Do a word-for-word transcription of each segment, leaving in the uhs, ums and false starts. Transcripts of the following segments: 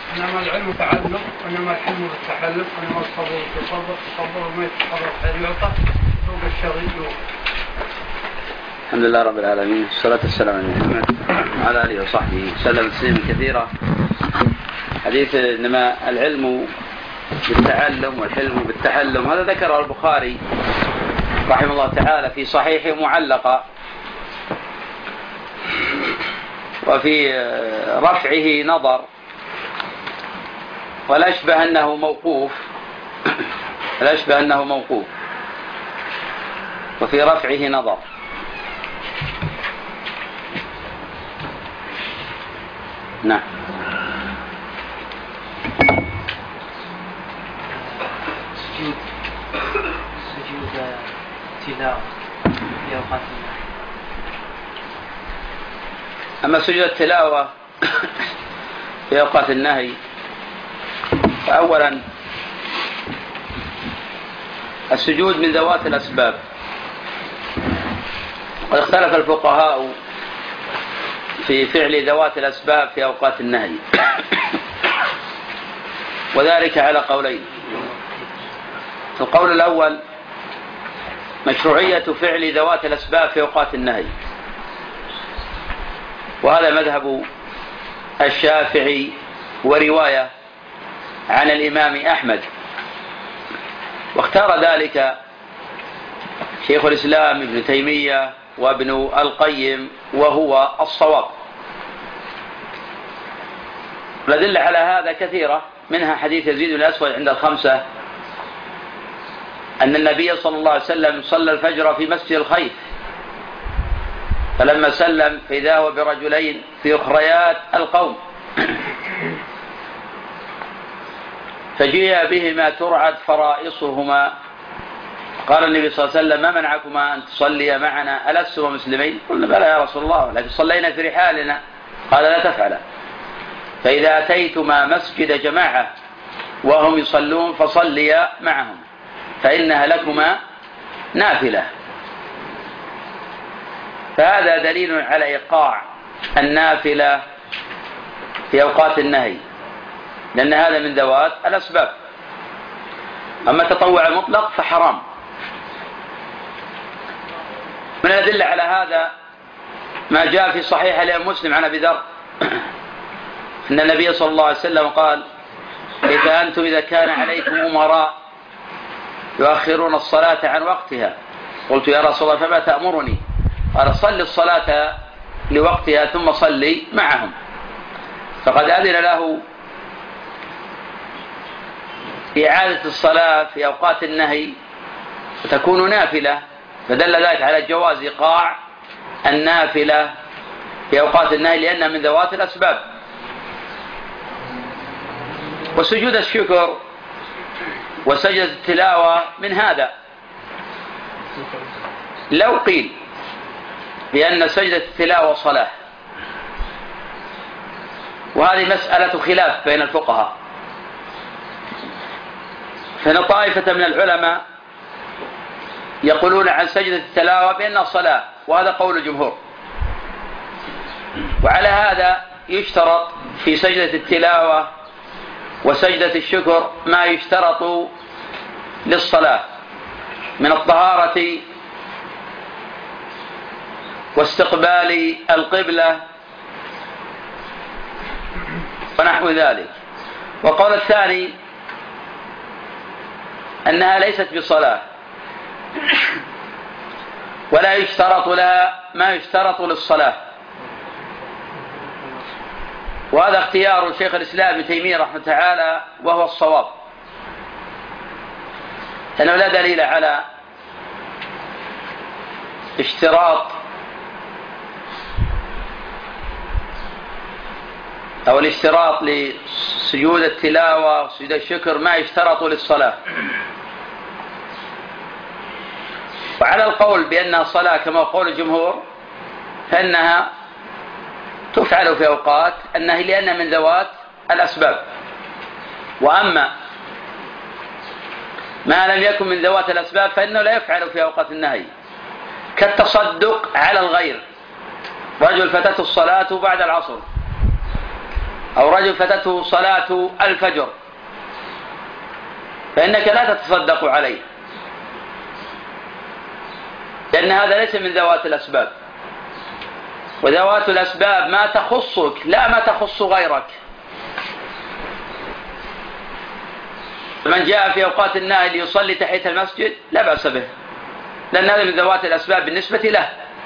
إنما العلم تعلق، وإنما الحلم بالتحلف، وإنما الصبر بالتصبر، التصبر وما يتصبر خير يعطى فوق الشغل. الحمد لله رب العالمين، والصلاة والسلام على محمد وعلى آله وصحبه وسلم تسليما كثيرا. حديث إنما العلم بالتعلم والحلم بالتحلم، هذا ذكر البخاري رحمه الله تعالى في صحيحه معلقة، وفي رفعه نظر، والأشبه أنه موقوف الأشبه أنه موقوف وفي رفعه نظر. نعم. سجود سجود تلاوة في أوقات النهي. أما سجود التلاوة في أوقات النهي، فأولا السجود من ذوات الأسباب، واختلف الفقهاء في فعل ذوات الأسباب في أوقات النهي، وذلك على قولين. القول الأول مشروعية فعل ذوات الأسباب في أوقات النهي، وهذا مذهب الشافعي ورواية عن الإمام أحمد، واختار ذلك شيخ الإسلام ابن تيمية وابن القيم، وهو الصواب. الأدلة على هذا كثيرة، منها حديث يزيد بن الأسود عند الخمسة أن النبي صلى الله عليه وسلم صلى الفجر في مسجد الخيف، فلما سلم فإذا هو برجلين في أخريات القوم، فجيء بهما ترعد فرائصهما، قال النبي صلى الله عليه وسلم: ما منعكما أن تصلي معنا؟ ألستما مسلمين؟ قلنا: بلى يا رسول الله، لكن صلينا في رحالنا. قال: لا تفعلا، فإذا أتيتما مسجد جماعة وهم يصلون فصليا معهم، فإنها لكما نافلة. فهذا دليل على إيقاع النافلة في أوقات النهي، لأن هذا من ذوات الأسباب. أما التطوع المطلق فحرام. من الأدلة على هذا ما جاء في صحيح الإمام مسلم عن أبي ذر أن النبي صلى الله عليه وسلم قال: كيف أنتم إذا كان عليكم أمراء يؤخرون الصلاة عن وقتها؟ قلت: يا رسول الله، فما تأمرني؟ قال: صل الصلاة لوقتها ثم صلي معهم. فقد أذن له إعادة الصلاة في أوقات النهي وتكون نافلة، فدل ذلك على جواز إيقاع النافلة في أوقات النهي، لأنها من ذوات الأسباب. وسجود الشكر وسجد التلاوة من هذا. لو قيل بأن سجدة التلاوة صلاة، وهذه مسألة خلاف بين الفقهاء، فإن طائفة من العلماء يقولون عن سجدة التلاوة بأنها صلاة، وهذا قول الجمهور. وعلى هذا يشترط في سجدة التلاوة وسجدة الشكر ما يشترط للصلاة من الطهارة واستقبال القبلة ونحو ذلك. وقول الثاني أنها ليست بصلاة ولا يشترط لها ما يشترط للصلاة، وهذا اختيار شيخ الإسلام ابن تيمية رحمه تعالى، وهو الصواب، لأنه لا دليل على اشتراط أو الاشتراط لسجود التلاوة وسجود الشكر ما يشترط للصلاة. وعلى القول بأنها صلاة كما قول الجمهور، فإنها تفعل في أوقات النهي لأنها من ذوات الأسباب. وأما ما لم يكن من ذوات الأسباب فإنه لا يفعل في أوقات النهي، كالتصدق على الغير. رجل فتته الصلاة بعد العصر أو رجل فاتته صلاة الفجر فإنك لا تتصدق عليه، لأن هذا ليس من ذوات الأسباب، وذوات الأسباب ما تخصك لا ما تخص غيرك. من جاء في أوقات النهي ليصلي تحية المسجد لا بأس به، لأن هذا من ذوات الأسباب بالنسبة له.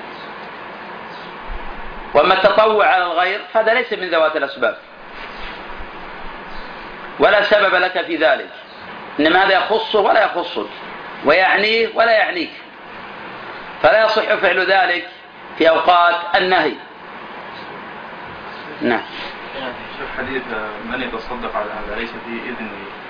وأما التطوع على الغير هذا ليس من ذوات الأسباب ولا سبب لك في ذلك، إنما هذا يخصه ولا يخصك، ويعنيه ولا يعنيك، فلا يصح فعل ذلك في أوقات النهي. نعم. شوف حديث من يتصدق على هذا ليس فيه إذن.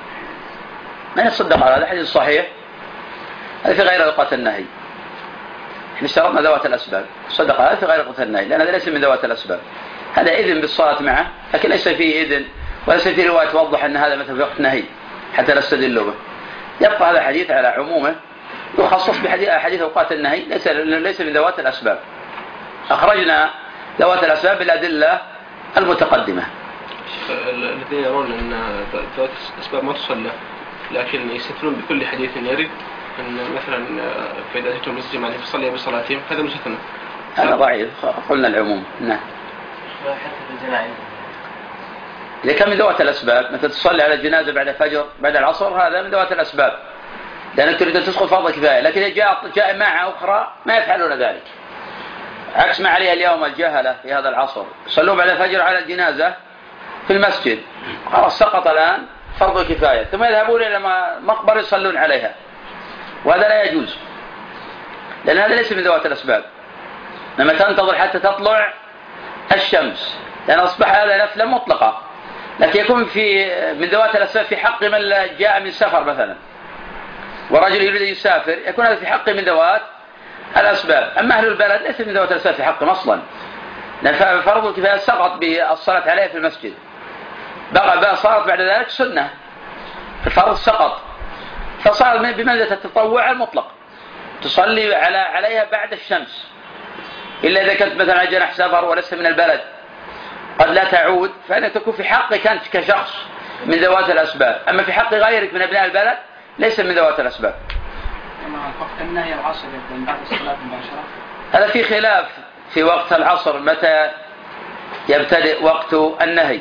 من يتصدق على هذا حديث صحيح، هذا في غير أوقات النهي. احنا اشترطنا ذوات الأسباب، صدق هذا في غير أوقات النهي، لأن هذا ليس من ذوات الأسباب. هذا إذن بالصلاة معه، لكن ليس فيه إذن، وليس فيه رواية توضح أن هذا مثل في وقت نهي حتى نستدل به. يبقى هذا الحديث على عمومه، يخصص بحديث أوقات النهي، ليس ليس من ذوات الأسباب. أخرجنا ذوات الأسباب بالأدلة المتقدمة. الذين يرون أن ذوات الأسباب ما تصلى لكن يستثنون بكل حديث يرد أن مثلا فإذا أتيتم المسجد يعني فصلي بصلاتهم، هذا مستثنى. هذا ضعيف، قلنا العموم. نعم. حتى في الجنائز إذا كان من ذوات الأسباب مثل تصلي على الجنازة بعد الفجر بعد العصر، هذا من ذوات الأسباب لأنك تريد أن تسقط فرض كفاية، لكن إذا جاء جاء مع أخرى ما يفعلون ذلك، عكس ما عليه اليوم الجهلة في هذا العصر، يصلون بعد الفجر على الجنازة في المسجد، خلاص سقط الآن فرض كفاية، ثم يذهبون إلى مقبرة يصلون عليها، وهذا لا يجوز، لأن هذا ليس من ذوات الأسباب. لما تنتظر حتى تطلع الشمس، لأن أصبح هذا نفلا مطلقة، لكن يكون في من ذوات الأسباب في حق من جاء من سفر مثلا، ورجل يريد أن يسافر، يكون هذا في حق من ذوات الأسباب. أما أهل البلد ليس من ذوات الأسباب في حقهم أصلا، لأن فرض الكفاية سقط بالصلاة عليه في المسجد، بقى بقى صارت بعد ذلك سنة، الفرض سقط، فصار بمنزلة التطوع المطلق، تصلي على عليها بعد الشمس، إلا إذا كنت مثلا على جناح سفر ولست من البلد قد لا تعود، فإنك تكون في حقك أنت كشخص من ذوات الأسباب. أما في حق غيرك من أبناء البلد ليس من ذوات الأسباب. وقت النهي العصر يبدأ بعد الصلاة مباشرة. هذا في خلاف في وقت العصر متى يبتدئ وقت النهي.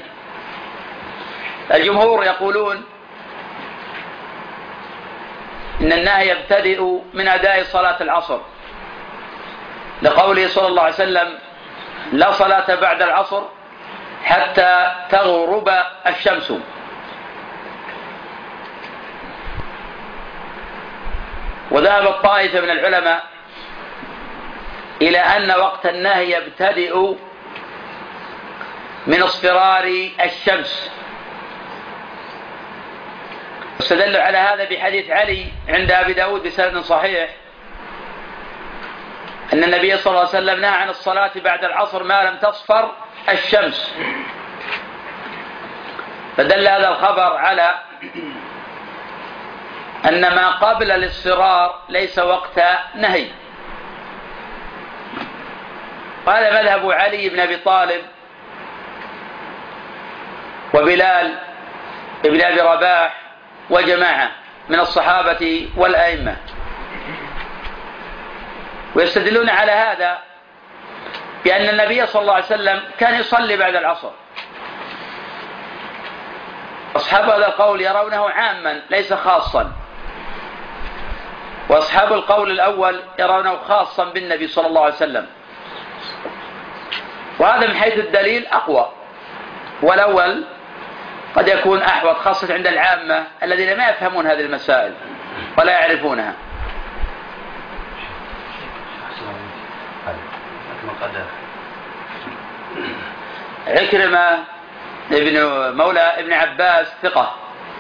الجمهور يقولون إن النهي يبتدئ من أداء صلاة العصر، لقوله صلى الله عليه وسلم: لا صلاة بعد العصر حتى تغرب الشمس. وذهب الطائفة من العلماء إلى أن وقت النهي يبتدئ من اصفرار الشمس، واستدلوا على هذا بحديث علي عند أبي داود بسند صحيح أن النبي صلى الله عليه وسلم نهى عن الصلاة بعد العصر ما لم تصفر الشمس، فدل هذا الخبر على أن ما قبل الاصفرار ليس وقت نهي. قال مذهب علي بن أبي طالب وبلال بن أبي رباح وجماعة من الصحابة والأئمة، ويستدلون على هذا بأن النبي صلى الله عليه وسلم كان يصلي بعد العصر. أصحاب هذا القول يرونه عاما ليس خاصا، وأصحاب القول الأول يرونه خاصا بالنبي صلى الله عليه وسلم، وهذا من حيث الدليل أقوى، والأول قد يكون أحوط خاصة عند العامة الذين ما يفهمون هذه المسائل ولا يعرفونها. عكرمة ابن مولى ابن عباس ثقة،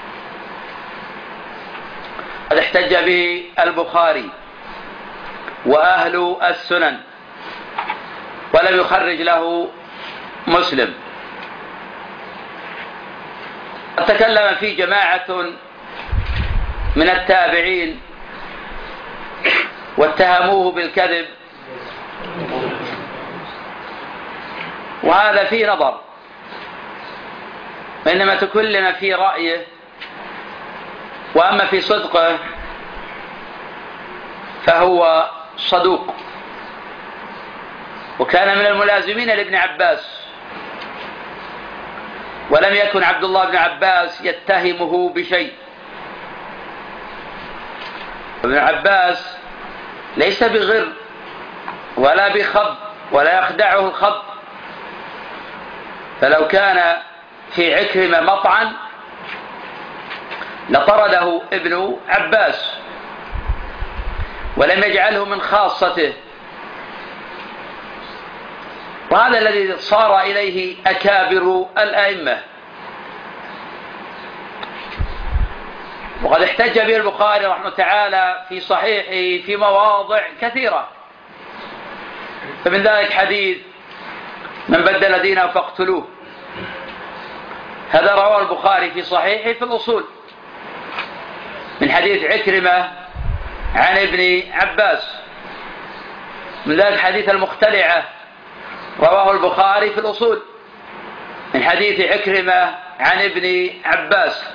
قد احتج به البخاري وأهل السنن ولم يخرج له مسلم. قد تكلم في جماعة من التابعين واتهموه بالكذب، وهذا فيه نظر، وإنما تكلم في رأيه، وأما في صدقه فهو صدوق. وكان من الملازمين لابن عباس، ولم يكن عبد الله بن عباس يتهمه بشيء. ابن عباس ليس بغر ولا بخب ولا يخدعه الخب، فلو كان في عكرمة مطعن لطرده ابن عباس ولم يجعله من خاصته. وهذا الذي صار إليه أكابر الأئمة. وقد احتج به البخاري رحمه تعالى في صحيحه في مواضع كثيرة، فمن ذلك حديث من بدل دينه فاقتلوه، هذا رواه البخاري في صحيحه في الأصول من حديث عكرمة عن ابن عباس. من ذلك حديث المختلعة رواه البخاري في الأصول من حديث عكرمة عن ابن عباس.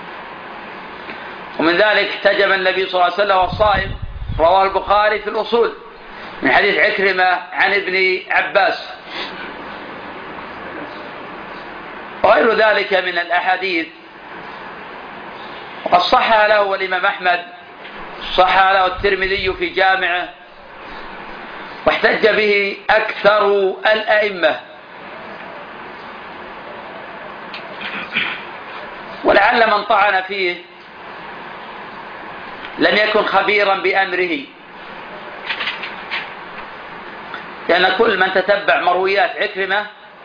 ومن ذلك احتجم النبي صلى الله عليه وسلم والصائم رواه البخاري في الأصول من حديث عكرمة عن ابن عباس. وغير ذلك من الأحاديث وقد صح له الإمام أحمد، صح له الترمذي في جامعه، واحتج به أكثر الأئمة. ولعل من طعن فيه لم يكن خبيرا بأمره، لأن كل من تتبع مرويات عكرمة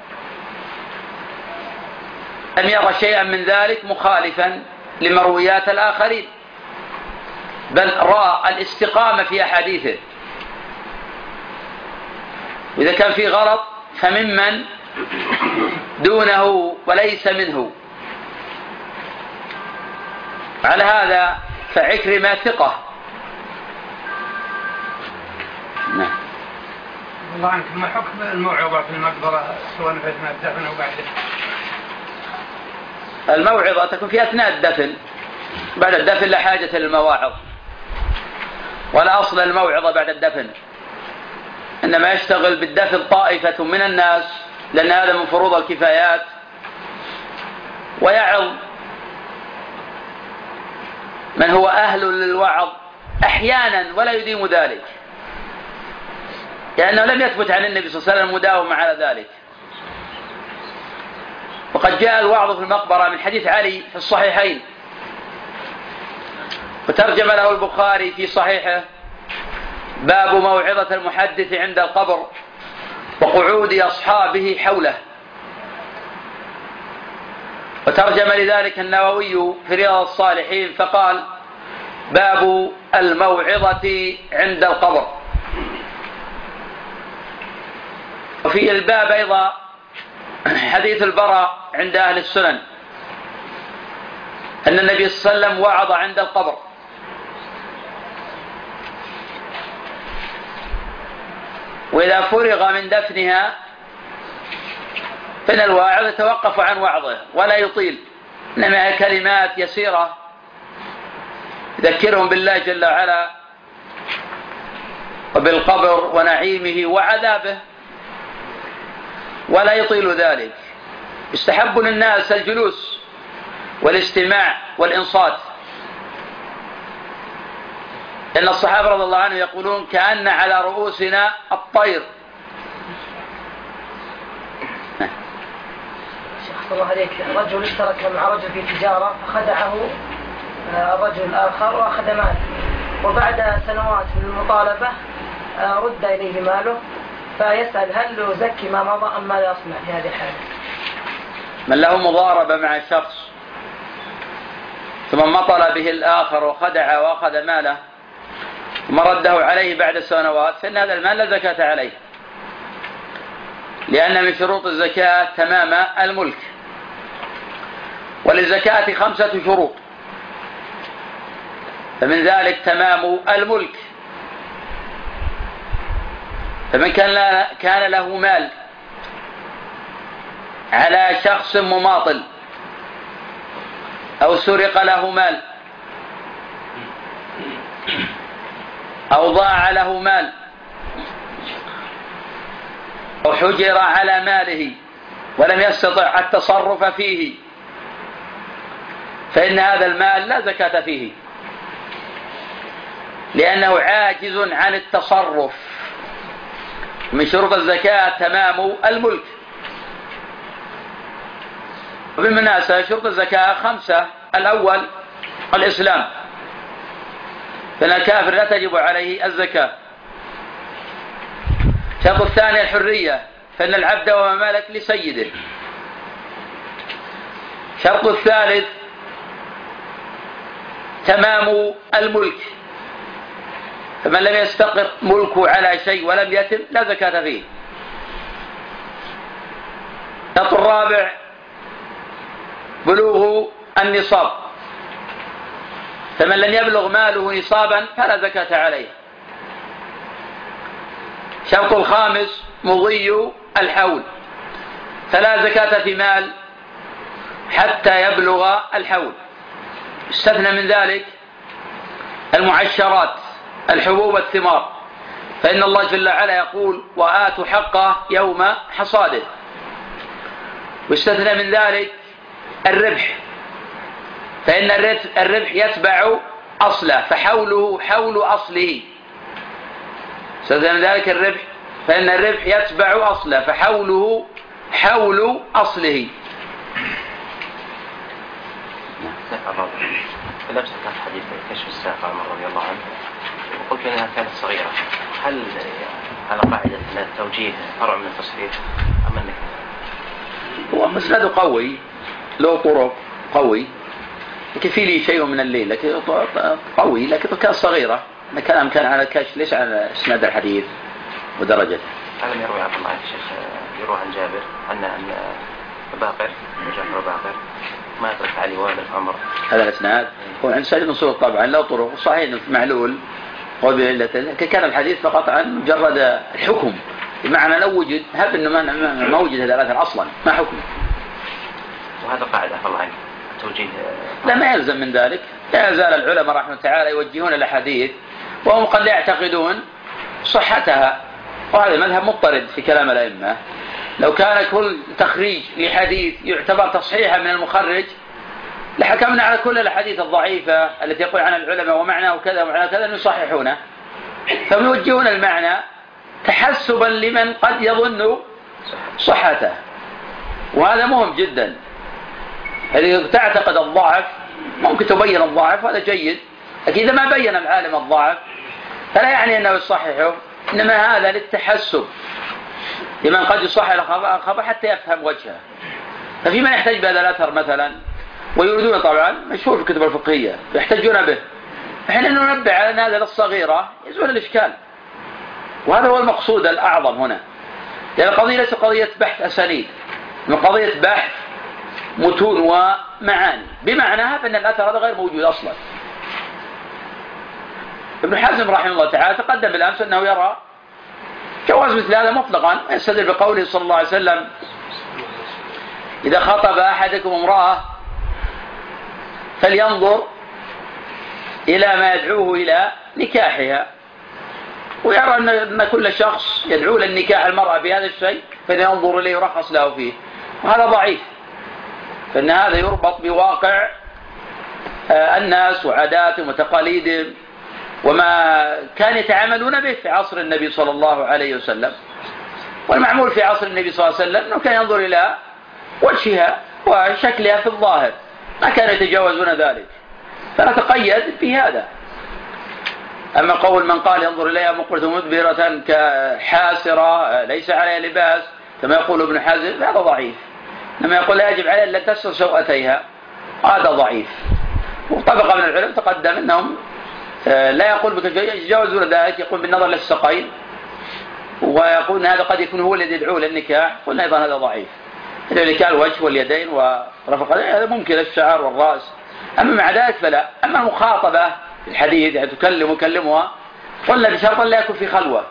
لم يرى شيئا من ذلك مخالفا لمرويات الآخرين، بل رأى الاستقامة في أحاديثه. وإذا كان في غلط فممن دونه وليس منه. على هذا فعكرمة ثقة. نعم. الله عنك، ما حكم الموعظة في المقبرة سواء في أثناء الدفن أو بعده؟ الموعظة تكون في أثناء الدفن، بعد الدفن لا حاجة للمواعظ، ولا أصل الموعظة بعد الدفن، إنما يشتغل بالدفن طائفة من الناس لأن هذا من فروض الكفايات، ويعظ من هو أهل للوعظ أحيانا ولا يديم ذلك، لأنه لم يثبت عن النبي صلى الله عليه وسلم مداومة على ذلك. وقد جاء الوعظ في المقبرة من حديث علي في الصحيحين، وترجم له البخاري في صحيحه باب موعظة المحدث عند القبر وقعود أصحابه حوله. وترجم لذلك النووي في رياض الصالحين فقال باب الموعظة عند القبر. وفي الباب أيضا حديث البراء عند أهل السنن أن النبي صلى الله عليه وسلم وعظ عند القبر، وإذا فرغ من دفنها فإن الواعظ يتوقف عن وعظه ولا يطيل، إنما كلمات يسيرة يذكرهم بالله جل وعلا وبالقبر ونعيمه وعذابه، ولا يطيل ذلك. يستحب للناس الجلوس والاستماع والإنصات، لأن الصحابة رضي الله عنهم يقولون كأن على رؤوسنا الطير. شيخ الله عليك، رجل اشترك مع رجل في تجارة فخدعه الرجل الآخر وأخذ ماله، وبعد سنوات من المطالبة رد إليه ماله، فيسأل هل يزكي ما مضى أم ماذا يصنع في هذه الحالة؟ من له مضاربة مع شخص ثم مطل به الآخر وخدع وأخذ ماله ثم رده عليه بعد سنوات، فإن هذا المال لا زكاة عليه، لأن من شروط الزكاة تمام الملك، وللزكاة خمسة شروط، فمن ذلك تمام الملك. فمن كان له مال على شخص مماطل أو سرق له مال أو ضاع له مال أو حجر على ماله ولم يستطع التصرف فيه، فإن هذا المال لا زكاة فيه، لأنه عاجز عن التصرف. من شروط الزكاة تمام الملك. وبالمناسبة شروط الزكاة خمسة: الأول الإسلام، فإن الكافر لا تجب عليه الزكاة. الشرط الثاني الحرية، فإن العبد وما ملك لسيده. الشرط الثالث تمام الملك، فمن لم يستقر ملكه على شيء ولم يتم لا زكاة فيه. الشرط الرابع بلوغ النصاب، فمن لم يبلغ ماله نصابا فلا زكاة عليه. الشرط الخامس مضي الحول، فلا زكاة في مال حتى يبلغ الحول. استثنى من ذلك المعشرات، الحبوب والثمار، فإن الله جل وعلا يقول: وآتوا حقه يوم حصاده. واستثنى من ذلك الربح، فإن الربح يتبع أصله، فحوله حول أصله. استثنى من ذلك الربح، فإن الربح يتبع أصله، فحوله حول أصله. لبس كان حديث كشف الساق عمر رضي الله عنه، وقلت انها كانت صغيره، هل على قاعده ان التوجيه فرع من التصحيح ام انك؟ هو مسند قوي له طرق قوي، لكن في لي شيء من الليل، لكن قوي، لكن كان صغيره. الكلام كان على الكشف ليس على اسناد الحديث ودرجته. هذا يروي عن الله يا شيخ، يروي عن جابر ان ان باقر جعفر باقر ما يدرك علي والد عمر. هذا الاسناد هو عند سيد نصوص طبعا لا طرق، صحيح انه معلول وبعلته، كان الحديث فقط عن مجرد الحكم، بمعنى لو وجد هب انه ما ما وجد هذا الاثر اصلا ما حكم. وهذا قاعده الله عنه توجيه. لا ما يلزم من ذلك، لا يزال العلماء رحمه الله تعالى يوجهون الاحاديث وهم قد لا يعتقدون صحتها، وهذا المذهب مضطرد في كلام الائمه. لو كان كل تخريج لحديث يعتبر تصحيحا من المخرج لحكمنا على كل الحديث الضعيفة التي يقول عنها العلماء ومعناه كذا ومعناه كذا أن يصححونه، فيوجهون المعنى تحسبا لمن قد يظن صحته، وهذا مهم جدا. إذا تعتقد الضعف ممكن تبين الضعف، هذا جيد، لكن إذا ما بين العالم الضعف فلا يعني أنه يصححه، إنما هذا للتحسب لمن قد يصحح الخبر حتى يفهم وجهه. ففي من يحتاج بهذا الأثر مثلا ويريدون، طبعا مشهور في الكتب الفقهية يحتاجون به، احنا ننبه على أن هذا للصغيرة يزول الإشكال، وهذا هو المقصود الأعظم هنا، لأن القضية ليست قضية بحث أسانيد، من قضية بحث متون ومعاني، بمعنى أن الأثر هذا غير موجود أصلا. ابن حزم رحمه الله تعالى تقدم بالأمس أنه يرى جواز مثل هذا مطلقا، يستدل بقوله صلى الله عليه وسلم: إذا خطب أحدكم امرأة فلينظر إلى ما يدعوه إلى نكاحها، ويرى أن كل شخص يدعو للنكاح المرأة بهذا الشيء فلينظر إليه يرخص له فيه، وهذا ضعيف، فإن هذا يربط بواقع الناس وعاداتهم وتقاليدهم وما كان يتعاملون به في عصر النبي صلى الله عليه وسلم. والمعمول في عصر النبي صلى الله عليه وسلم أنه كان ينظر إلى وجهها وشكلها في الظاهر، ما كانوا يتجاوزون ذلك، فنتقيد بهذا. أما قول من قال ينظر إليها مقبلة مدبرة كحاسرة ليس عليها لباس كما يقول ابن حزم، هذا ضعيف. لما يقول لا يجب عليها أن تستر سوءتيها، هذا ضعيف. وطبقة من العلم تقدم أنهم لا يقول بك يتجاوزون ذلك، يقول بالنظر للساقين، ويقول أن هذا قد يكون هو الذي يدعو للنكاح، قلنا أيضا هذا ضعيف. ذلك الوجه واليدين ورفق هذا ممكن، الشعر والرأس، أما مع ذلك فلا. أما المخاطبة في الحديث يعني تكلم وكلمها، قلنا بشرط لا يكون في خلوة،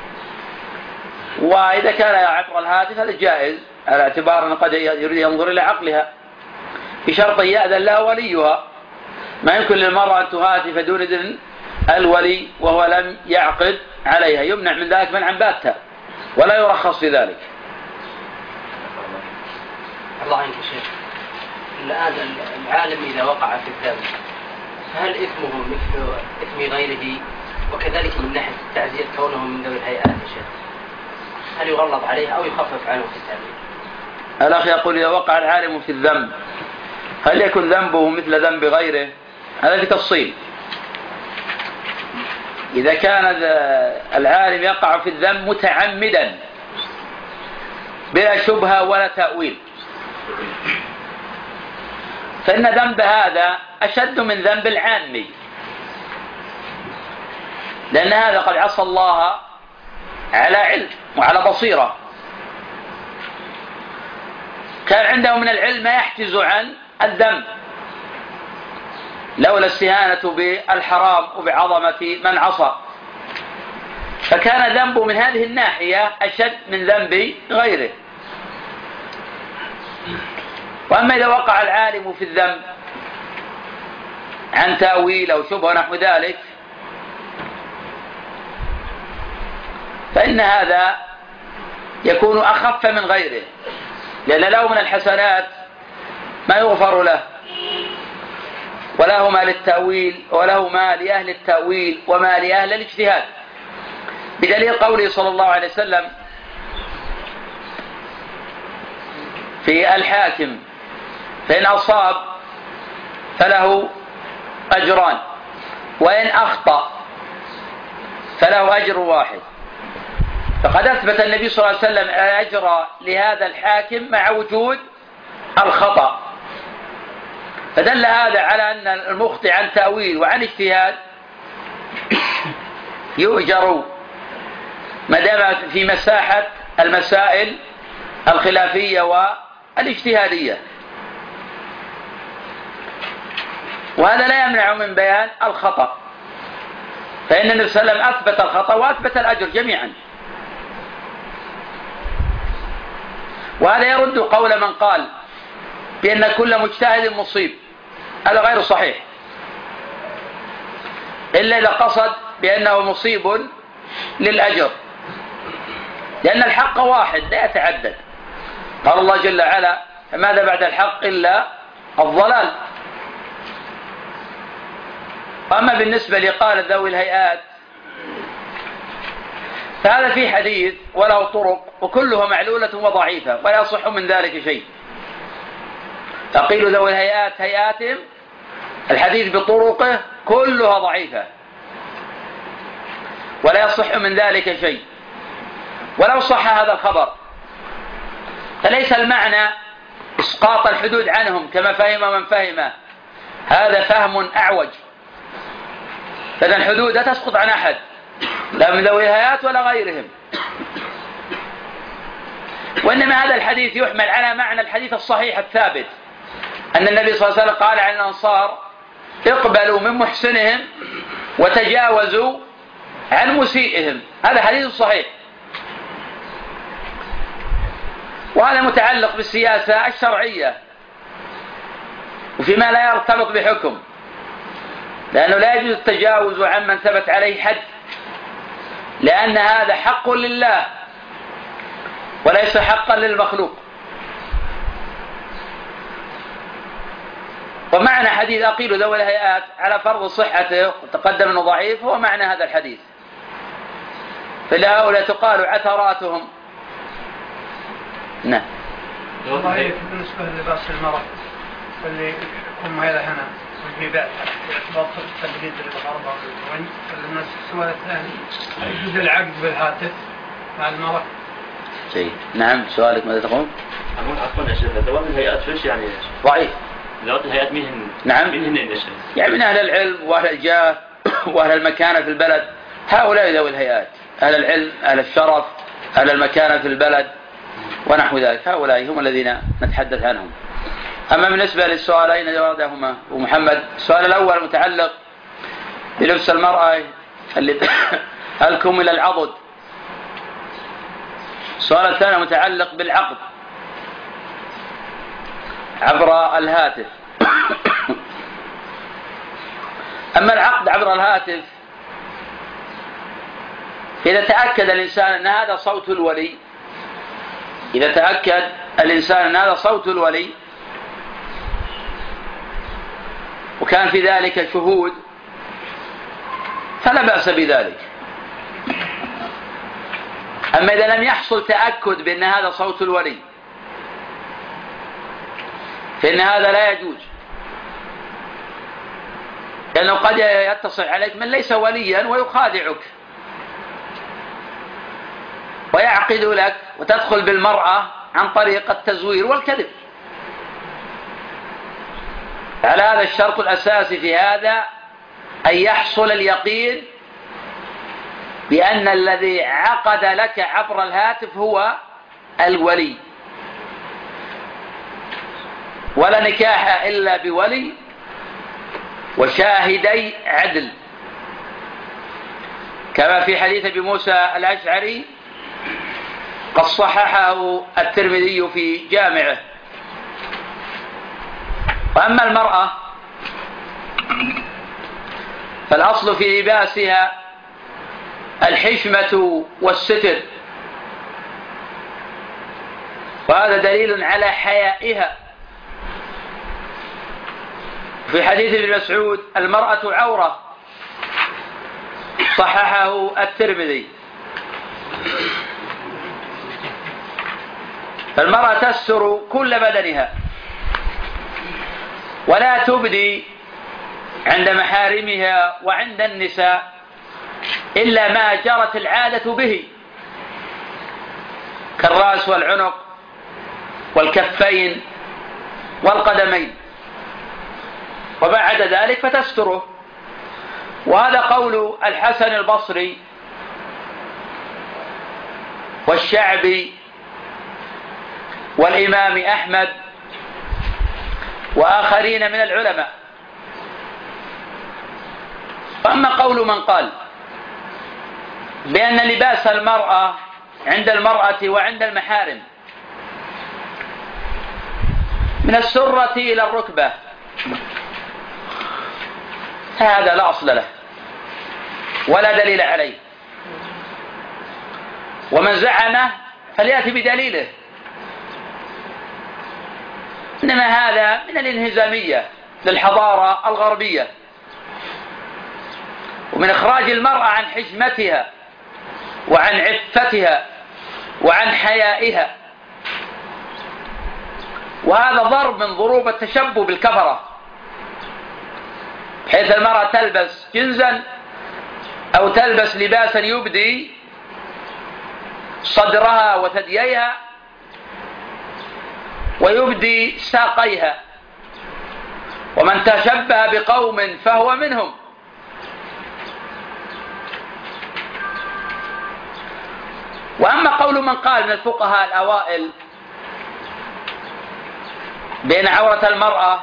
وإذا كان عبر الهاتف هذا جائز على اعتبار أنه قد يريد ينظر إلى عقلها. بشرط يأذن لها وليها. ما يمكن للمرأة أن تهاتف دون إذن الولي وهو لم يعقد عليها، يمنع من ذلك منعا باتا ولا يرخص في ذلك. الله عنك شيخ، الآن العالم إذا وقع في الذنب فهل إثمه مثل إثم غيره؟ وكذلك من ناحية التعزير كونه من ذوي الهيئات يا شيخ، هل يغلظ عليه أو يخفف عنه في التعزير؟ الأخ يقول إذا وقع العالم في الذنب هل يكون ذنبه مثل ذنب غيره؟ هذا في تفصيل. إذا كان العالم يقع في الذنب متعمدا بلا شبهة ولا تأويل فإن ذنب هذا أشد من ذنب العامي، لأن هذا قد عصى الله على علم وعلى بصيرة، كان عنده من العلم ما يحجز عن الذنب لولا الاستهانة بالحرام وبعظمة من عصى، فكان ذنبه من هذه الناحية أشد من ذنب غيره. وأما إذا وقع العالم في الذنب عن تأويل أو شبهة نحو ذلك فإن هذا يكون أخف من غيره، لأن له من الحسنات ما يغفر له، وله ما للتأويل وله ما لأهل التأويل وما لأهل الاجتهاد، بدليل قوله صلى الله عليه وسلم في الحاكم فإن أصاب فله أجران وإن أخطأ فله أجر واحد. فقد أثبت النبي صلى الله عليه وسلم أجر لهذا الحاكم مع وجود الخطأ، فدل هذا على أن المخطئ عن تأويل وعن اجتهاد يؤجر ما دام في مساحة المسائل الخلافية والاجتهادية، وهذا لا يمنع من بيان الخطأ، فإن النبي صلى الله عليه وسلم أثبت الخطأ وأثبت الأجر جميعا. وهذا يرد قول من قال بأن كل مجتهد مصيب، هذا غير صحيح، إلا إذا قصد بأنه مصيب للأجر، لأن الحق واحد لا يتعدد. قال الله جل وعلا فماذا بعد الحق إلا الضلال. وأما بالنسبة لقال ذوي الهيئات فهذا في حديث وله طرق وكلها معلولة وضعيفة ولا يصح من ذلك شيء. فقيل ذوي الهيئات هيئاتهم، الحديث بطرقه كلها ضعيفة ولا يصح من ذلك شيء. ولو صح هذا الخبر فليس المعنى إسقاط الحدود عنهم كما فهم من فهم، هذا فهم أعوج، فإن الحدود لا تسقط عن أحد لا من ذوي الهيئات ولا غيرهم، وإنما هذا الحديث يحمل على معنى الحديث الصحيح الثابت أن النبي صلى الله عليه وسلم قال عن الأنصار اقبلوا من محسنهم وتجاوزوا عن مسيئهم، هذا حديث صحيح. وهذا متعلق بالسياسة الشرعية وفيما لا يرتبط بحكم، لأنه لا يجوز التجاوز عن من ثبت عليه حد، لأن هذا حق لله وليس حقا للمخلوق. ومعنى حديث أقيل ذوي الهيئات على فرض صحته وتقدم أنه ضعيف هو معنى هذا الحديث. فلهؤلاء تقال عثراتهم. نعم. ضعيف بالنسبة للباس المرأة اللي يكون مهيلة هنا والجبال باعتبار التقليد للغربة والوين الناس السؤال الثاني يجوز العقد بالهاتف مع المرأة. جيد. نعم. سؤالك ماذا تقول؟ أقول عفوا يا شيخ ذوات الهيئات فيش يعني ضعيف. ذوات الهيئات مين هن؟ نعم. مين هن يا شيخ؟ يعني من أهل العلم وأهل الجاه وأهل المكانة في البلد، هؤلاء ذوي الهيئات، أهل العلم أهل الشرف أهل المكانة في البلد ونحو ذلك، هؤلاء هم الذين نتحدث عنهم. أما بالنسبة للسؤالين الذي وردهما ومحمد، السؤال الأول متعلق بلبس المرأة اللي هل كمل العضد، السؤال الثاني متعلق بالعقد. عبر الهاتف. أما العقد عبر الهاتف إذا تأكد الإنسان أن هذا صوت الولي إذا تأكد الإنسان أن هذا صوت الولي وكان في ذلك شهود فلا بأس بذلك. أما إذا لم يحصل تأكد بأن هذا صوت الولي فإن هذا لا يجوز، لأنه قد يتصل عليك من ليس وليا ويخادعك ويعقد لك وتدخل بالمرأة عن طريق التزوير والكذب. على هذا الشرط الأساسي في هذا أن يحصل اليقين بأن الذي عقد لك عبر الهاتف هو الولي، ولا نكاح إلا بولي وشاهدي عدل، كما في حديث أبي موسى الأشعري قد صححه الترمذي في جامعه. وأما المرأة فالأصل في لباسها الحشمة والستر، وهذا دليل على حيائها. في حديث ابن مسعود المرأة عورة صححه الترمذي. فالمرأة تستر كل بدنها ولا تبدي عند محارمها وعند النساء إلا ما جرت العادة به كالرأس والعنق والكفين والقدمين، وبعد ذلك فتستره. وهذا قول الحسن البصري والشعبي والإمام أحمد وآخرين من العلماء. وأما قول من قال بأن لباس المرأة عند المرأة وعند المحارم من السرة إلى الركبة هذا لا أصل له ولا دليل عليه، ومن زعمه فليأتي بدليله. إنما هذا من الانهزامية للحضارة الغربية ومن إخراج المرأة عن حشمتها وعن عفتها وعن حيائها، وهذا ضرب من ضروب التشبه بالكفرة، حيث المرأة تلبس جنزا أو تلبس لباسا يبدي صدرها وثدييها ويبدي ساقيها، ومن تشبه بقوم فهو منهم. وأما قول من قال من الفقهاء الأوائل بين عورة المرأة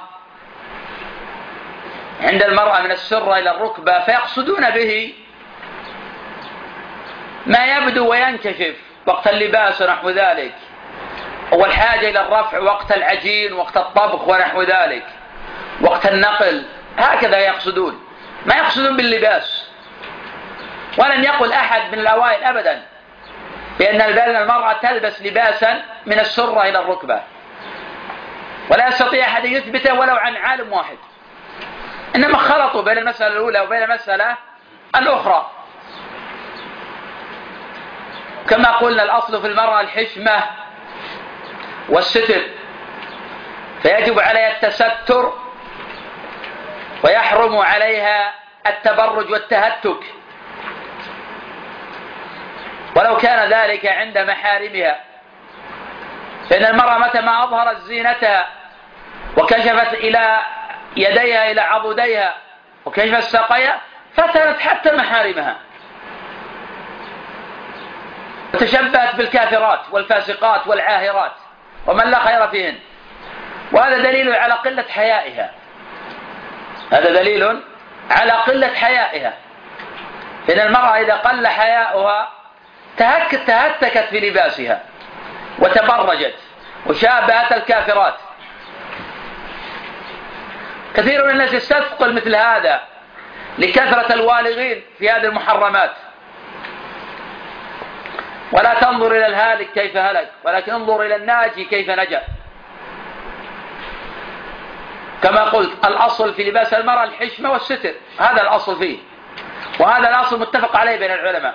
عند المرأة من السرة إلى الركبة فيقصدون به ما يبدو وينكشف وقت اللباس ونحو ذلك، والحاجة إلى الرفع وقت العجين وقت الطبخ ونحو ذلك، وقت النقل، هكذا يقصدون، ما يقصدون باللباس. ولم يقل أحد من الأوائل أبدا بأن المرأة تلبس لباسا من السرة إلى الركبة، ولا يستطيع أحد يثبته ولو عن عالم واحد، إنما خلطوا بين المسألة الأولى وبين المسألة الأخرى. كما قلنا الأصل في المرأة الحشمة والستر، فيجب عليها التستر ويحرم عليها التبرج والتهتك، ولو كان ذلك عند محارمها، فإن المرأة متى ما أظهرت زينتها وكشفت إلى يديها إلى عضديها وكشفت ساقيها فتنت حتى محارمها وتشبهت بالكافرات والفاسقات والعاهرات ومن لا خير فيهن، وهذا دليل على قلة حيائها، هذا دليل على قلة حيائها. فإن المرأة إذا قل حياؤها تهتكت في لباسها وتبرجت وشابهت الكافرات كثير من الناس يستثقل مثل هذا لكثرة الوالغين في هذه المحرمات. ولا تنظر إلى الهالك كيف هلك، ولكن انظر إلى الناجي كيف نجا. كما قلت الأصل في لباس المرأة الحشمة والستر، هذا الأصل فيه، وهذا الأصل متفق عليه بين العلماء.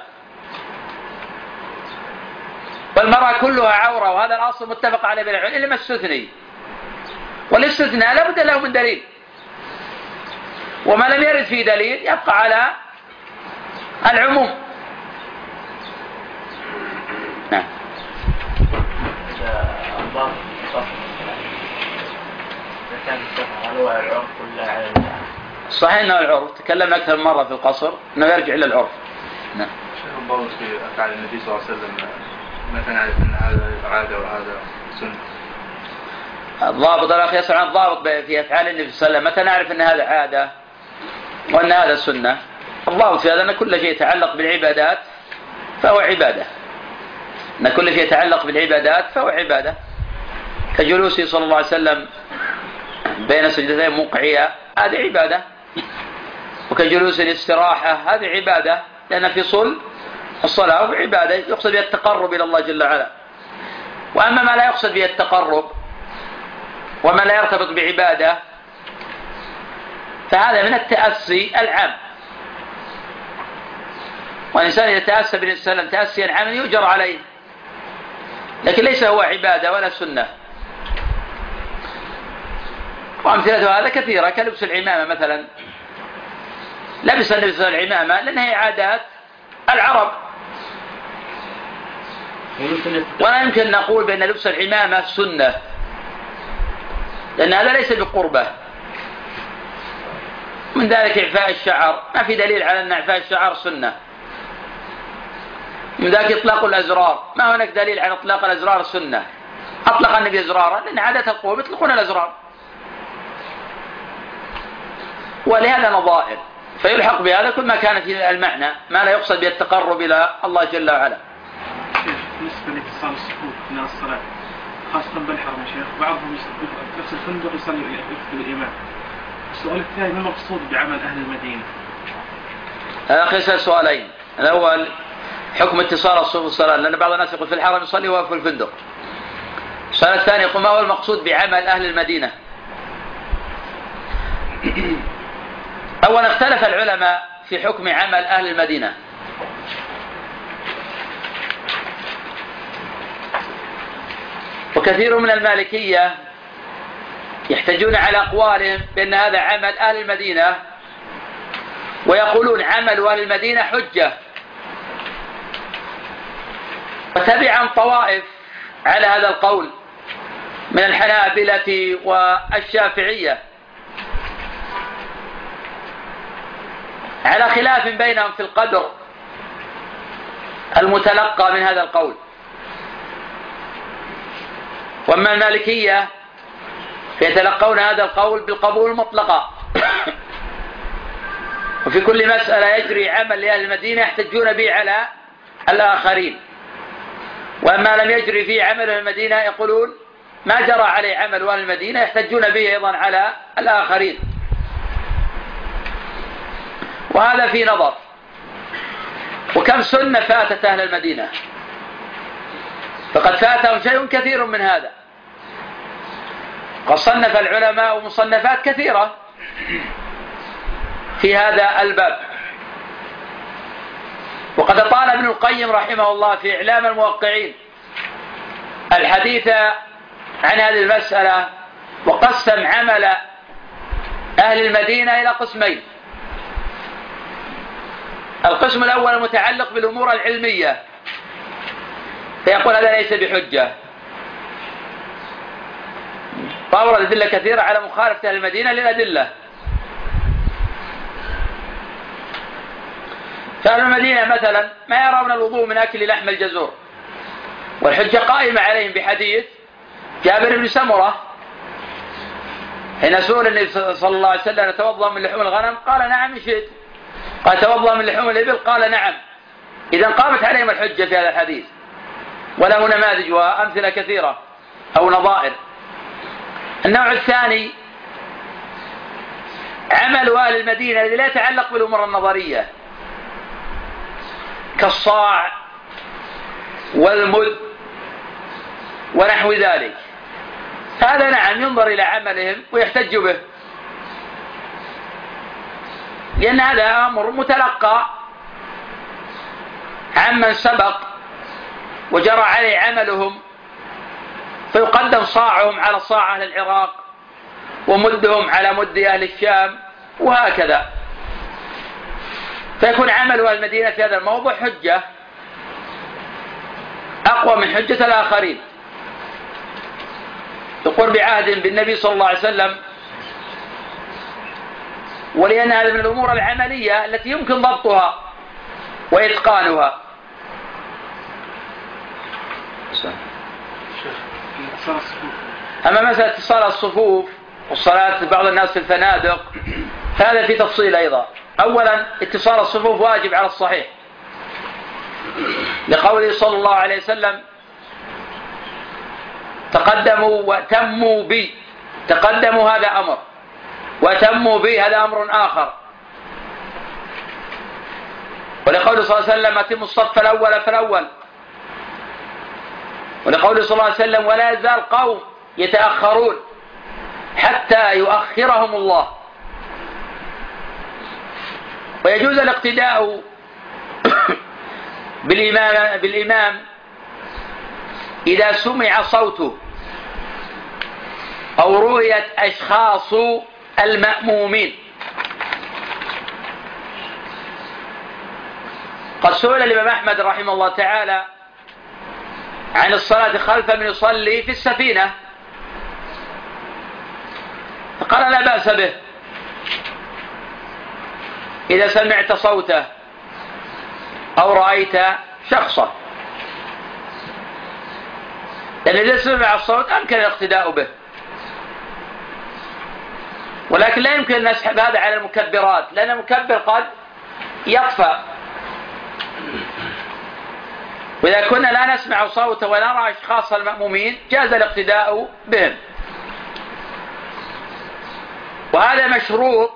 والمرأة كلها عورة، وهذا الأصل متفق عليه بين العلماء، إلا ما استثني، والاستثناء لابد له من دليل، وما لم يرد فيه دليل يبقى على العموم. نعم. صحيح انه العرف، تكلمنا اكثر مرة في القصر انه يرجع الى العرف. نعم. شيخ الضابط في افعال النبي صلى الله عليه وسلم متى نعرف ان هذا عادة وهذا سنة؟ الضابط الاخ يسأل عن الضابط في افعال النبي صلى الله عليه وسلم، متى نعرف ان هذا عادة وان هذا سنة؟ الضابط في هذا ان كل شيء يتعلق بالعبادات فهو عبادة، ان كل شيء يتعلق بالعبادات فهو عبادة، كجلوسه صلى الله عليه وسلم بين سجدتين مقعية هذه عبادة، وكجلوس الاستراحة هذه عبادة، لأن في صلب الصلاة عبادة يقصد بها التقرب إلى الله جل وعلا. وأما ما لا يقصد بها التقرب وما لا يرتبط بعبادة فهذا من التأسي العام، والإنسان إذا تأسى بالنبي صلى الله عليه وسلم تأسيا عاما يؤجر عليه، لكن ليس هو عبادة ولا سنة. وأمثلة هذا كثيرة، كلبس العمامة مثلا، لبس النبي صلى الله عليه وسلم العمامة لأنها هي عادات العرب، ولا يمكن نقول بأن لبس العمامة سنة، لأن هذا ليس بقربة. من ذلك إعفاء الشعر، ما في دليل على أن إعفاء الشعر سنة. من ذلك إطلاق الأزرار، ما هناك دليل على إطلاق الأزرار سنة. أطلق النبي أزرارا لأن عادة القوم يطلقون الأزرار، ولهذا نظائر، فيلحق بهذا كل ما كانت المعنى ما لا يقصد به التقرب إلى الله جل وعلا. بالنسبة لاتصال الصفوف من الصلاة خاصة بالحرم يا شيخ، بعضهم في نفس الفندق يصلي يكتب الإمام. السؤال الثاني، ما المقصود بعمل أهل المدينة؟ أخي يسأل سؤالين، الأول حكم اتصال الصفوف بالصلاة، لأن بعض الناس يقول في الحرم يصلي وهو في الفندق. السؤال الثاني يقول ما هو المقصود بعمل أهل المدينة؟ أولا اختلف العلماء في حكم عمل أهل المدينة، وكثير من المالكية يحتجون على أقوالهم بأن هذا عمل أهل المدينة، ويقولون عمل أهل المدينة حجة، وتبعا طوائف على هذا القول من الحنابلة والشافعية على خلاف بينهم في القدر المتلقى من هذا القول. وأما المالكية فيتلقون هذا القول بالقبول المطلقة، وفي كل مسألة يجري عمل لأهل المدينة يحتجون به على الآخرين، وأما لم يجري فيه عمل أهل المدينة يقولون ما جرى عليه عمل أهل المدينة يحتجون به أيضا على الآخرين. وهذا في نظر. وكم سنة فاتت أهل المدينة، فقد فاتهم شيء كثير من هذا، قد صنف العلماء مصنفات كثيرة في هذا الباب. وقد طال ابن القيم رحمه الله في إعلام الموقعين الحديث عن هذه المسألة، وقسم عمل أهل المدينة إلى قسمين. القسم الأول المتعلق بالأمور العلمية، فيقول هذا ليس بحجة، فأورد أدلة كثيرة على مخالفة أهل المدينة للأدلة. فأهل المدينة مثلا ما يرون الوضوء من أكل لحم الجزور، والحجة قائمة عليهم بحديث جابر بن سمرة حين سئل النبي صلى الله عليه وسلم توضأ من لحوم الغنم قال نعم إن شئت، قال توضأ من لحوم الإبل قال نعم. إذن قامت عليهم الحجة في هذا الحديث، وله نماذج وأمثلة كثيرة أو نظائر. النوع الثاني عمل أهل المدينة الذي لا يتعلق بالأمور النظرية كالصاع والمد ونحو ذلك، هذا نعم ينظر إلى عملهم ويحتج به، لأن هذا أمر متلقى عمن سبق وجرى عليه عملهم، فيقدم صاعهم على صاع أهل العراق ومدهم على مد أهل الشام وهكذا، فيكون عمل أهل المدينة في هذا الموضوع حجة أقوى من حجة الآخرين بقرب عهد بالنبي صلى الله عليه وسلم، ولأن هذا من الأمور العملية التي يمكن ضبطها وإتقانها. أما مسألة اتصال الصفوف والصلاة بعض الناس في الفنادق هذا في تفصيل أيضا. أولا اتصال الصفوف واجب على الصحيح لقوله صلى الله عليه وسلم تقدموا وتموا بي، تقدموا هذا أمر وتموا بي هذا أمر آخر، ولقوله صلى الله عليه وسلم أتموا الصف الأول فالأول، ولقوله صلى الله عليه وسلم ولا يزال قوم يتأخرون حتى يؤخرهم الله. ويجوز الاقتداء بالإمام, بالإمام إذا سمع صوته أو رؤيت أشخاص المأمومين. قد سئل الإمام أحمد رحمه الله تعالى عن الصلاة خلف من يصلي في السفينة، فقال لا بأس به إذا سمعت صوته أو رأيت شخصا، لأن إذا سمع الصوت أمكن الاقتداء به، ولكن لا يمكن أن نسحب هذا على المكبرات، لأن المكبر قد يطفى، وإذا كنا لا نسمع صوته ولا نرى أشخاص المأمومين جاز الاقتداء بهم. وهذا مشروط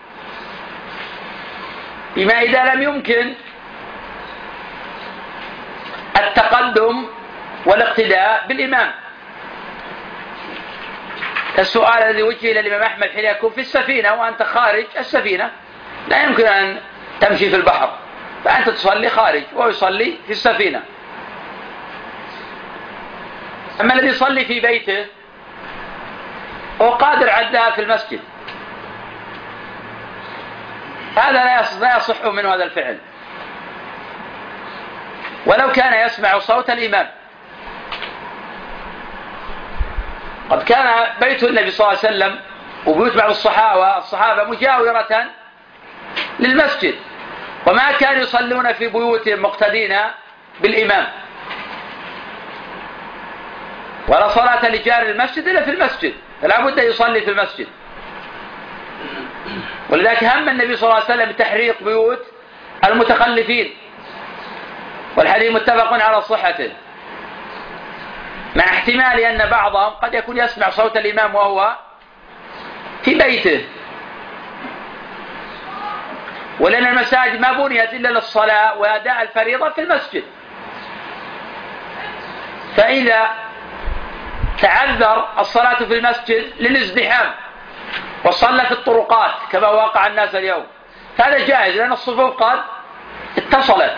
بما إذا لم يمكن التقدم والاقتداء بالإمام، السؤال الذي وجه إلى الإمام أحمد حين يكون في السفينة وأنت خارج السفينة، لا يمكن أن تمشي في البحر، فأنت تصلي خارج وهو يصلي في السفينة. أما الذي يصلي في بيته هو قادر عدها في المسجد، هذا لا يصح منه هذا الفعل ولو كان يسمع صوت الإمام. قد كان بيت النبي صلى الله عليه وسلم وبيوت بعض الصحابة الصحابة مجاورة للمسجد، وما كانوا يصلون في بيوتهم مقتدين بالإمام، ولا صلاة لجار المسجد إلا في المسجد، فلا بد أن يصلي في المسجد. ولذلك هم النبي صلى الله عليه وسلم بتحريق بيوت المتخلفين، والحديث متفق على صحته، مع احتمال أن بعضهم قد يكون يسمع صوت الإمام وهو في بيته، ولأن المساجد ما بنيت إلا للصلاة وأداء الفريضة في المسجد، فإذا تعذر الصلاة في المسجد للازدحام وصلى في الطرقات كما واقع الناس اليوم فهذا جائز، لأن الصفوف قد اتصلت.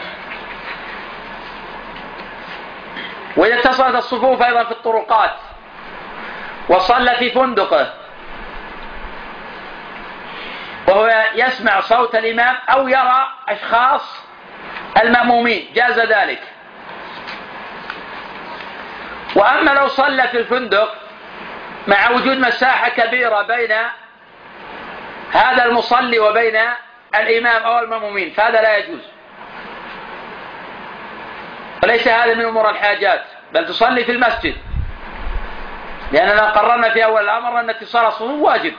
وإذا اتصلت الصفوف أيضا في الطرقات وصلى في فندقه وهو يسمع صوت الإمام أو يرى أشخاص المأمومين جاز ذلك. وأما لو صلى في الفندق مع وجود مساحة كبيرة بين هذا المصلي وبين الإمام أو المأمومين فهذا لا يجوز، وليس هذا من أمور الحاجات، بل تصلي في المسجد، لأننا قررنا في أول الأمر أن اتصال الصفوف واجب،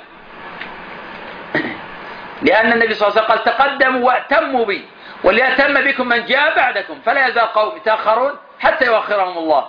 لأن النبي صلى الله عليه وسلم قال تقدموا وأتموا بي وليأتم بكم من جاء بعدكم فلا يزال قوم يتأخرون حتى يؤخرهم الله.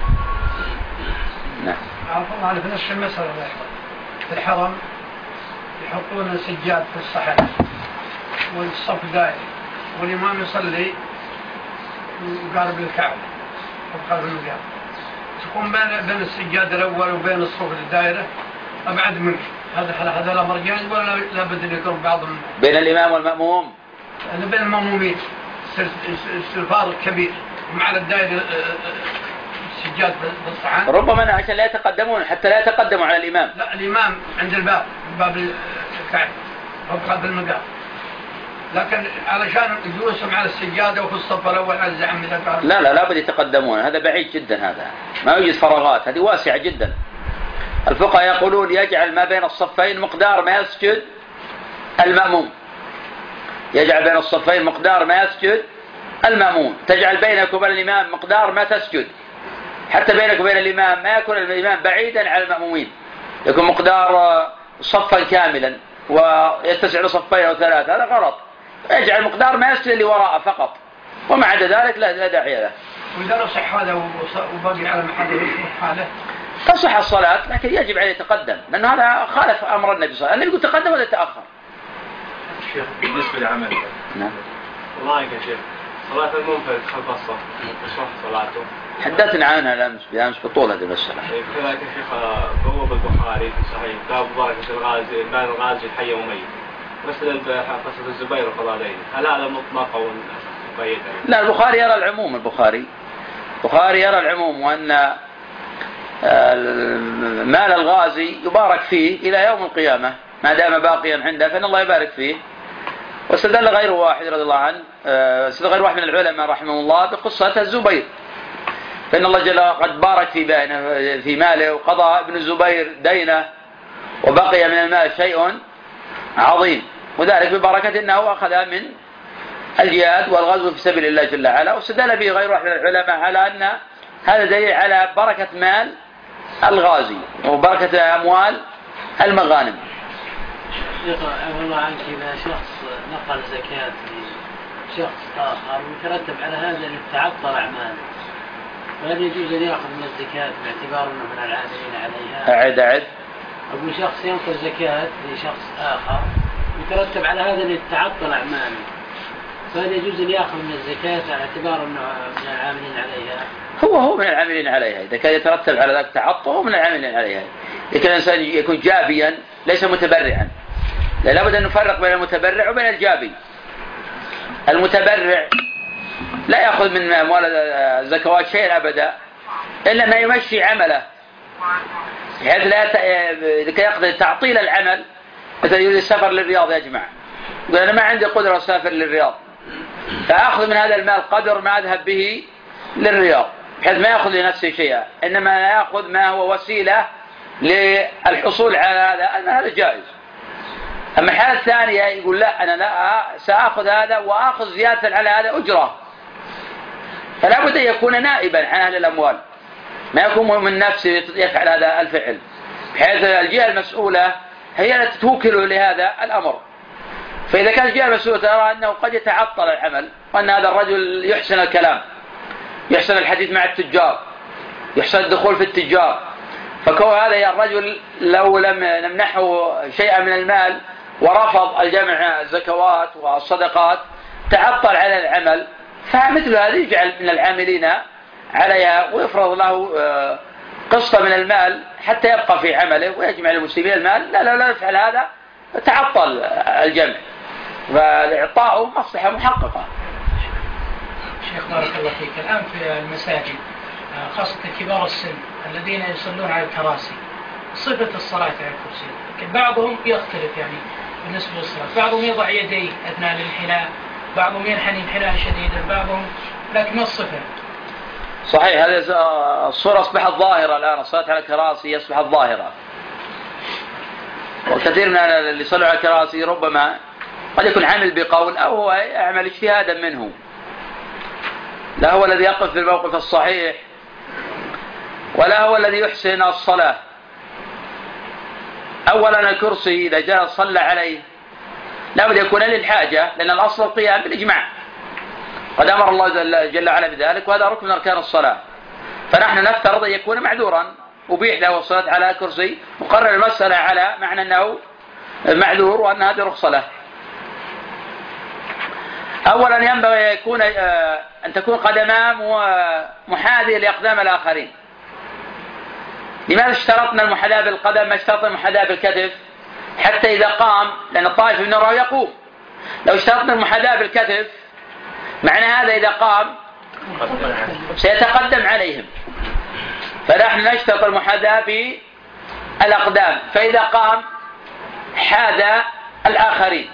نعم. عفوا على نفس المسألة في الحرم يحطون سجاد في الصحن والصف دائري والإمام يصلي يقارب الكعبة وقارب المقام، تكون بين بين السجاد الأول وبين الصف الدائرة أبعد منه. هذا هذا الأمر جائز ولا لابد أن يقرب بعضهم؟ بين الإمام والمأموم؟ بين المأمومين الفارق كبير ومع الدائرة السجاد بالصحن. ربما أنا عشان لا يتقدمون حتى لا يتقدموا على الإمام. لا الإمام عند الباب باب الكعبة أو قلب المقام، لكن علشان جلوسهم على السجادة وفي الصف الأول على الزعم إذا قال لا لا لابد يتقدمون، هذا بعيد جدا، هذا ما يوجد فراغات، هذه واسعة جدا. الفقهاء يقولون يجعل ما بين الصفين مقدار ما يسجد المأموم، يجعل بين الصفين مقدار ما يسجد المأموم، تجعل بينك وبين الإمام مقدار ما تسجد، حتى بينك وبين الإمام ما يكون الإمام بعيدا عن المأمومين، يكون مقدار صفا كاملا ويتسع لصفين أو ثلاثة، هذا غلط. يجعل مقدار ما يسجد اللي وراءه فقط، وما عدا ذلك لا داعي له. وإذا لو صح هذا وبقي على محله حاله تصح الصلاة، لكن يجب عليه يتقدم، لأنه هذا خالف أمر النبي صلى الله عليه وسلم، النبي يقول تقدم ولا تأخر. شيخ بالنسبة لعمل نعم. الله يا شيخ، صلاة المنفرد خلف الصف تصح صلاته؟ حدثنا عنها الأمس بأمس بطول هذه المسألة. كذلك يا شيخ بواب البخاري في صحيح باب بركة الغازي بان الغازي حي وميت، مثل قصة الزبير وفضالين، هل هذا مطلق أو مقيد؟ لا البخاري يرى العموم، البخاري البخاري يرى العموم، وأن مال الغازي يبارك فيه إلى يوم القيامة ما دام باقيا عنده فإن الله يبارك فيه. واستدل غير واحد رضي الله عنه، استدل غير واحد من العلماء رحمه الله بقصة الزبير، فإن الله جل قد بارك في في ماله، وقضى ابن الزبير دينه وبقي من المال شيء عظيم، وذلك ببركة أنه أخذ من الجهاد والغزو في سبيل الله جل وعلا. واستدل به غير واحد من العلماء على أن هذا دليل على بركة مال الغازي وبركة أموال المغانم. شيخ عفوا الله عنك، إذا شخص نقل زكاة لشخص آخر ويترتب على هذا أن تعطل أعماله، فهل يجوز أن يأخذ من الزكاة باعتبار أنه من العاملين عليها؟ أعد أعد أقول شخص ينقل زكاة لشخص آخر ويترتب على هذا أن تعطل أعماله، فهل يجوز أن يأخذ من الزكاة على اعتبار أنه من العاملين عليها؟ هو هو من العاملين عليها، إذا كان يترتب على ذلك تعطل هو من العاملين عليها. إذا كان الإنسان يكون جابيا ليس متبرعا، لا بد أن نفرق بين المتبرع وبين الجابي. المتبرع لا يأخذ من أموال الزكوات شيئا أبدا إلا ما يمشي عمله، بحيث لا إذا كان يقدر تعطيل العمل، مثلا يريد السفر للرياض يا جماعة، يقول أنا ما عندي قدرة أسافر للرياض، فأخذ من هذا المال قدر ما أذهب به للرياض، بحيث ما يأخذ لنفسه شيئا، إنما يأخذ ما هو وسيلة للحصول على هذا، هذا جائز. أما الحالة الثانية يقول لا أنا لا سأخذ هذا وأخذ زيادة على هذا أجرة، فلا بد أن يكون نائبا عن أهل الأموال، ما يكون من نفسه يفعل هذا الفعل، بحيث الجهة المسؤولة هي التي توكله لهذا الأمر. فإذا كانت الجهة المسؤولة ترى أنه قد يتعطل العمل، وأن هذا الرجل يحسن الكلام، يحسن الحديث مع التجار، يحسن الدخول في التجار، فكون هذا الرجل لو لم نمنحه شيئا من المال ورفض الجمع الزكوات والصدقات تعطل على العمل، فمثل هذا يجعل من العاملين عليها ويفرض له قسط من المال حتى يبقى في عمله ويجمع للمسلمين المال. لا لا لا نفعل هذا تعطل الجمع، فإعطاؤه مصلحة محققة. شيخ بارك الله فيك، الآن في المساجد خاصة كبار السن الذين يصلون على الكراسي، صفة الصلاة على الكرسي، لكن بعضهم يختلف يعني بالنسبة للصلاة، بعضهم يضع يديه أثناء الانحناء، بعضهم ينحني انحناء شديدا، بعضهم لكن ما الصفة؟ صحيح، هذه الصورة أصبحت ظاهرة الآن، الصلاة على الكراسي أصبحت ظاهرة، وكثير من اللي يصلوا على الكراسي ربما قد يكون عامل بقول أو هو يعمل اجتهادا منه، لا هو الذي يقف في الموقف الصحيح ولا هو الذي يحسن الصلاة. أولا الكرسي إذا جاء صلى عليه لا بد يكون للحاجة، لأن الأصل القيام بالإجماع، قد أمر الله جل وعلا بذلك، وهذا ركن من أركان الصلاة، فنحن نفترض أن يكون معذورا أبيح له الصلاة على كرسي، وقرر المسألة على معنى أنه معذور وأن هذه رخصة له. أولا ينبغي يكون أن تكون قدماه محاذية لأقدام الآخرين. لماذا اشترطنا المحاذاة بالقدم ما اشترطنا المحاذاة بالكتف؟ حتى إذا قام، لأن الطائف من نراه يقوم، لو اشترطنا المحاذاة بالكتف معنى هذا إذا قام سيتقدم عليهم، فنحن نشترط المحاذاة بالأقدام، فإذا قام حاذى الآخرين.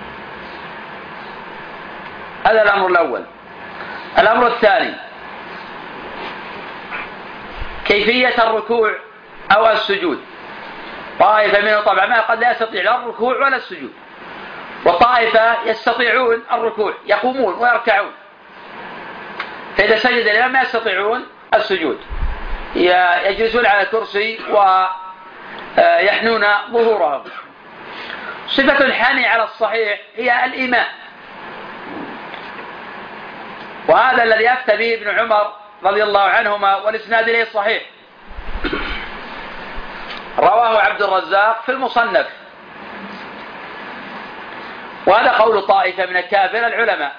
هذا الأمر الأول. الأمر الثاني كيفية الركوع أو السجود. طائفة منهم طبعا ما قد لا يستطيع لا الركوع ولا السجود، وطائفة يستطيعون الركوع يقومون ويركعون، فإذا سجد الإمام ما يستطيعون السجود، يجلسون على الكرسي ويحنون ظهورهم. صفة الحني على الصحيح هي الإيماء، وهذا الذي أفتى به ابن عمر رضي الله عنهما، والإسناد إليه صحيح، رواه عبد الرزاق في المصنف، وهذا قول طائفة من الكافر العلماء.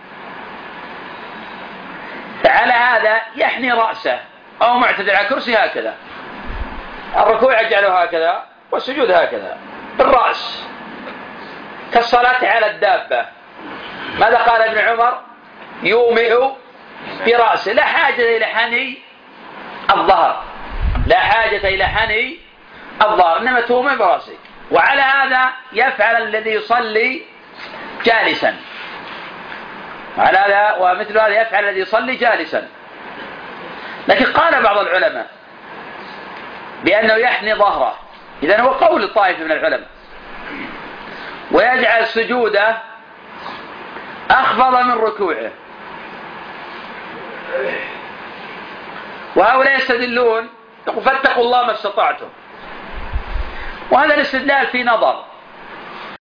فعلى هذا يحني رأسه أو معتدل على كرسي هكذا، الركوع يجعله هكذا والسجود هكذا بالرأس كالصلاة على الدابة. ماذا قال ابن عمر؟ يومئ برأسه، لا حاجة إلى حني الظهر، لا حاجة إلى حني الظهر، إنما تومئ برأسه. وعلى هذا يفعل الذي يصلي جالسا، على هذا ومثل هذا يفعل الذي يصلي جالسا. لكن قال بعض العلماء بأنه يحني ظهره، إذن هو قول الطائفة من العلماء، ويجعل سجوده أخفض من ركوعه. وهؤلاء يستدلون فاتقوا الله ما استطعتم، وهذا الاستدلال في نظر،